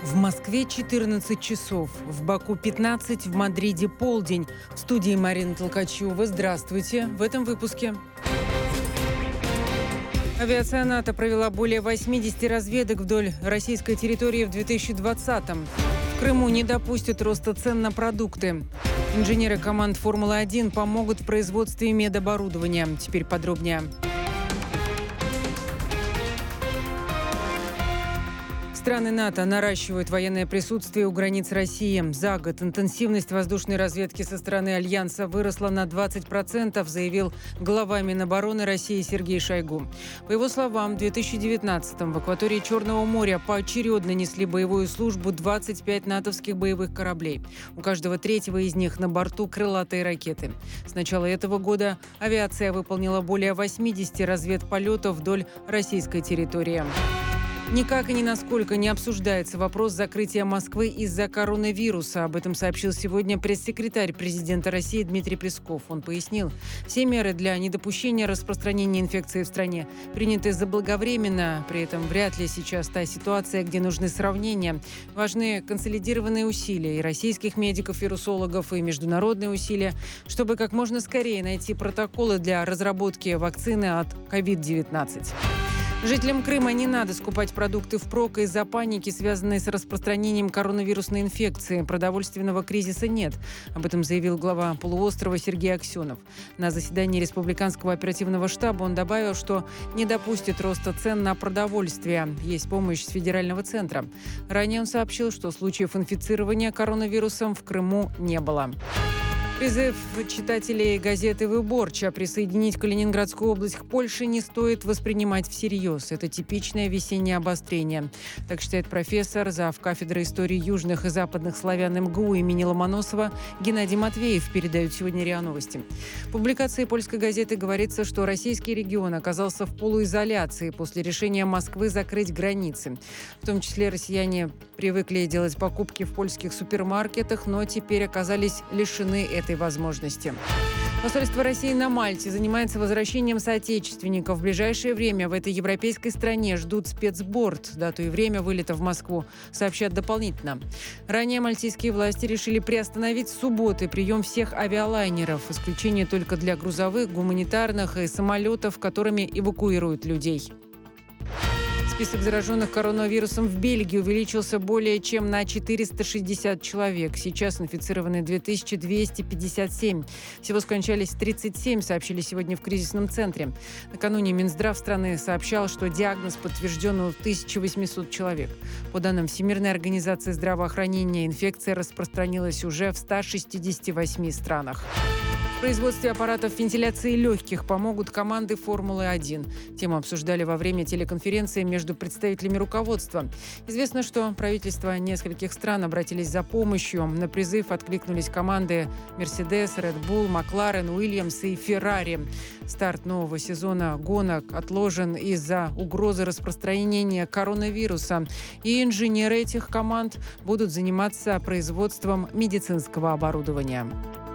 В Москве 14 часов, в Баку 15, в Мадриде полдень. В студии Марина Толкачева. Здравствуйте. В этом выпуске. Авиация НАТО провела более 80 разведок вдоль российской территории в 2020-м. В Крыму не допустят роста цен на продукты. Инженеры команд «Формулы-1» помогут в производстве медоборудования. Теперь подробнее. Страны НАТО наращивают военное присутствие у границ России. За год интенсивность воздушной разведки со стороны Альянса выросла на 20%, заявил глава Минобороны России Сергей Шойгу. По его словам, в 2019-м в акватории Черного моря поочередно несли боевую службу 25 натовских боевых кораблей. У каждого третьего из них на борту крылатые ракеты. С начала этого года авиация выполнила более 80 разведполетов вдоль российской территории. Никак и ни насколько не обсуждается вопрос закрытия Москвы из-за коронавируса. Об этом сообщил сегодня пресс-секретарь президента России Дмитрий Песков. Он пояснил, все меры для недопущения распространения инфекции в стране приняты заблаговременно. При этом вряд ли сейчас та ситуация, где нужны сравнения. Важны консолидированные усилия и российских медиков-вирусологов, и международные усилия, чтобы как можно скорее найти протоколы для разработки вакцины от COVID-19. Жителям Крыма не надо скупать продукты впрок из-за паники, связанной с распространением коронавирусной инфекции. Продовольственного кризиса нет. Об этом заявил глава полуострова Сергей Аксенов. На заседании Республиканского оперативного штаба он добавил, что не допустит роста цен на продовольствие. Есть помощь с федерального центра. Ранее он сообщил, что случаев инфицирования коронавирусом в Крыму не было. Призыв читателей газеты «Выборча» присоединить Калининградскую область к Польше не стоит воспринимать всерьез. Это типичное весеннее обострение. Так считает профессор, зав. Кафедры истории южных и западных славян МГУ имени Ломоносова Геннадий Матвеев, передают сегодня РИА Новости. В публикации польской газеты говорится, что российский регион оказался в полуизоляции после решения Москвы закрыть границы. В том числе россияне привыкли делать покупки в польских супермаркетах, но теперь оказались лишены этой возможности. Посольство России на Мальте занимается возвращением соотечественников. В ближайшее время в этой европейской стране ждут спецборд. Дату и время вылета в Москву сообщат дополнительно. Ранее мальтийские власти решили приостановить с субботы прием всех авиалайнеров. Исключение только для грузовых, гуманитарных и самолетов, которыми эвакуируют людей. Список зараженных коронавирусом в Бельгии увеличился более чем на 460 человек. Сейчас инфицированы 2257. Всего скончались 37, сообщили сегодня в кризисном центре. Накануне Минздрав страны сообщал, что диагноз подтвержден у 1800 человек. По данным Всемирной организации здравоохранения, инфекция распространилась уже в 168 странах. В производстве аппаратов вентиляции легких помогут команды «Формулы-1». Тему обсуждали во время телеконференции между представителями руководства. Известно, что правительства нескольких стран обратились за помощью. На призыв откликнулись команды «Мерседес», «Ред Булл», «Макларен», «Уильямс» и «Феррари». Старт нового сезона гонок отложен из-за угрозы распространения коронавируса. И инженеры этих команд будут заниматься производством медицинского оборудования.